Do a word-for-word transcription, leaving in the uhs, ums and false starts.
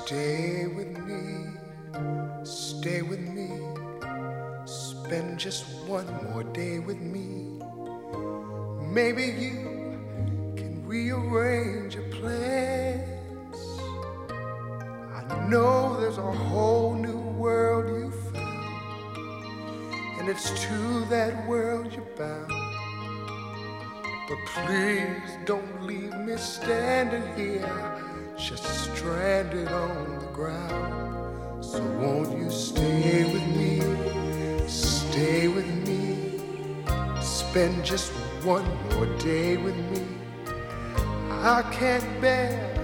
Stay with me, stay with me, spend just one more day with me. Maybe you can rearrange your plans. I know there's a whole new world you found, and it's to that world you're bound. But please don't leave me standing here, just stranded on the ground. So won't you stay with me, stay with me, spend just one more day with me. I can't bear